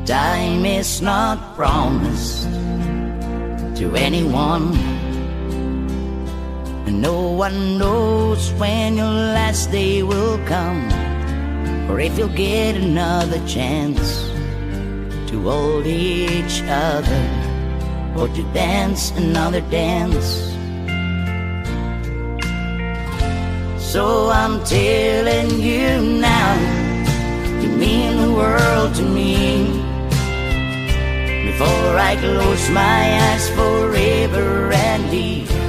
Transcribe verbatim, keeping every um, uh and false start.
time is not promised to anyone, and no one knows when your last day will come, or if you'll get another chance to hold each other, or to dance another dance. So I'm telling you now, you mean the world to me. Before I close my eyes forever and leave,